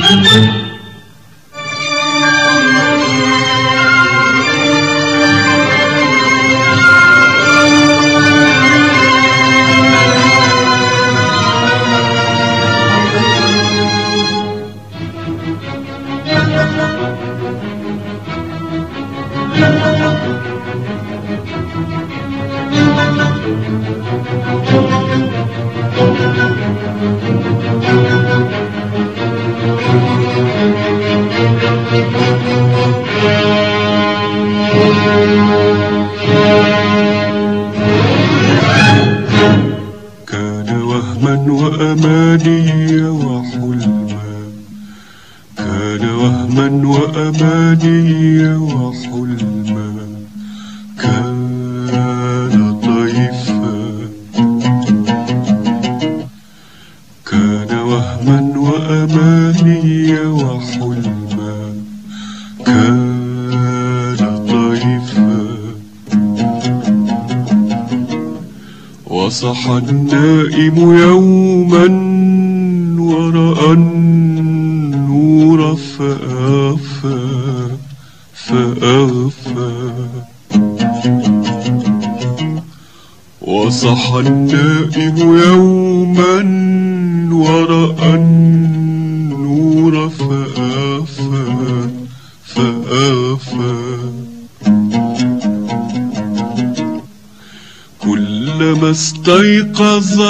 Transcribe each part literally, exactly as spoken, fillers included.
كان وهما وأماني وحلما، كان وهما وأماني وحلما، كان طيفا، كان وهما وأماني وحلما، كان طيفا. وصح النائم يوما ورأى النور فأغفى فأغفى. وصح النائم يوما ورأى النور فأغفى فأغفى. كلما استيقظ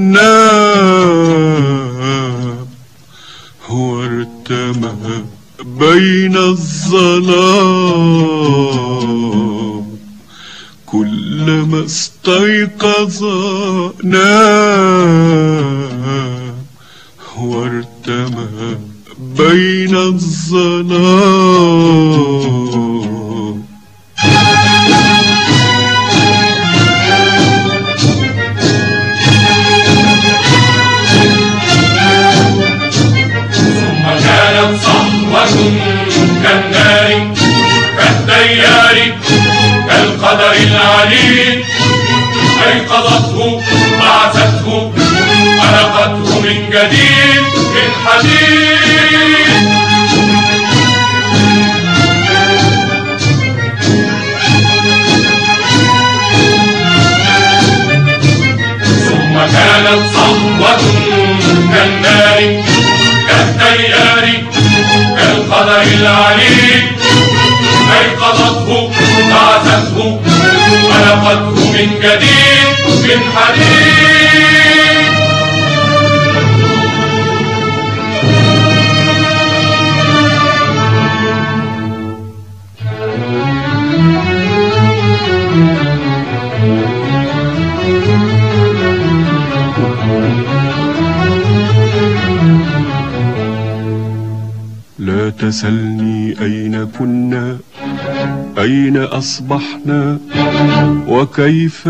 نام هو ارتمى بين الظلام. كلما استيقظ نام هو ارتمى بين الظلام. كالنار كالتيار كالقدر العليم. أيقظته بعثته خلقته من جديد من حديد. ثم كانت صحوة كالنار كالتيار كالقدر العليم. أيقظته بعثته خلقته من جديد من حديد. لا تسلني أين كنا أين أصبحنا وكيف.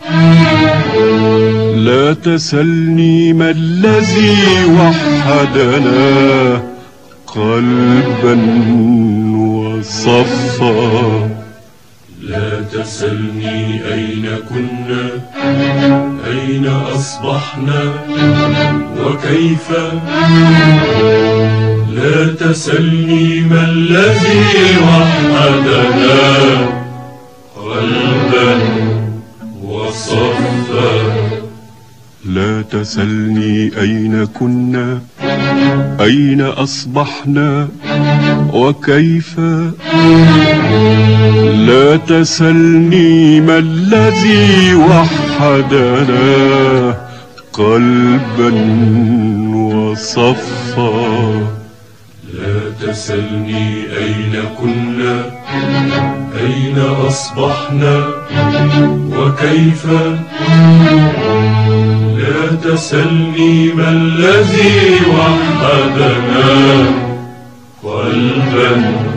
لا تسلني ما الذي وحدنا قلبا وصفا. لا تسلني أين كنا أين أصبحنا وكيف. لا تسلني ما الذي وحدنا قلبا وصفا. لا تسلني أين كنا أين أصبحنا وكيف. لا تسلني ما الذي وحدنا قلبا وصفا. لا تسلني أين كنا أين أصبحنا وكيف. لا تسلني ما الذي وحدنا قلبا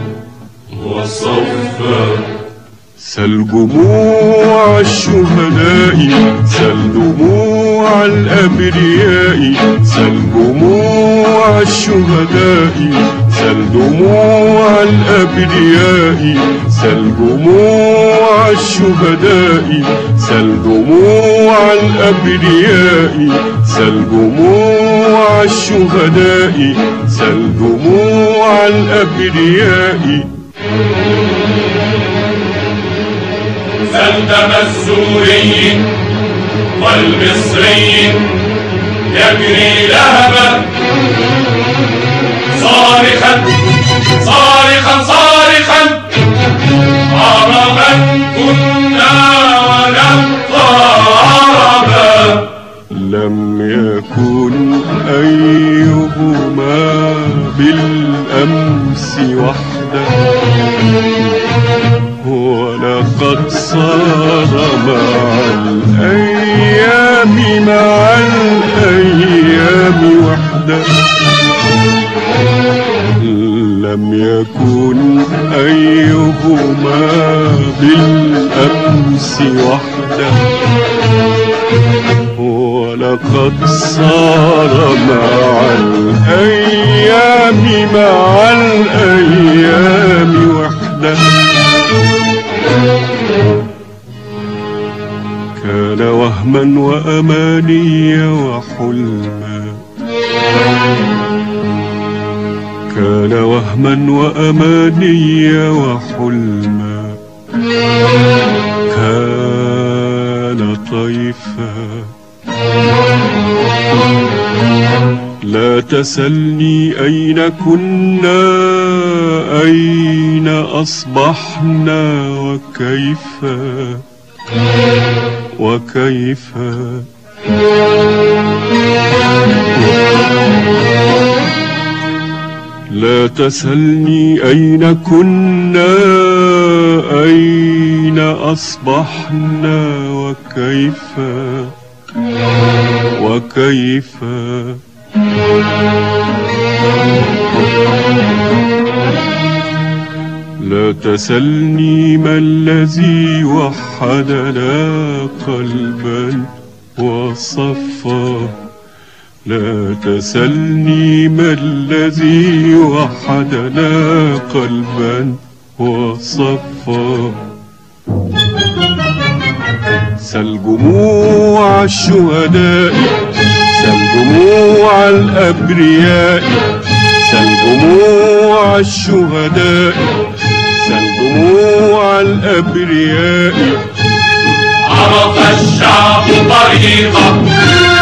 وصفا. سل جموع الشهداء سل دموع الأبرياء. سل جموع الشهداء سل دموع الأبرياء. سل جموع الشهداء سل دموع الأبرياء سل دموع الشهداء سل دموع الأبرياء سل دم السوري والمصري يجري لهبا صارخا صارخا صارخا عربا كنا ونبقى عربا. لم يكن أيهما بالأمس وحده ولقد صار مع الأيام مع الأيام وحده. لم يكن أيهما بالأمس وحده ولقد صار مع الأيام مع الأيام وحده. كان وهما وأماني وحلما كان وهما وأماني وحلما كان طيفا. لا تسلني أين كنا أين أصبحنا وكيف وكيف. لا تسلني أين كنا أين أصبحنا وكيف وكيف. لا تسلني ما الذي وحدنا قلبا وصفا. لا تسلني ما الذي وحدنا قلبا وصفا. سل جموع الشهداء سل جموع الأبرياء سل جموع الشهداء سل جموع الأبرياء. عرف الشعب طريقه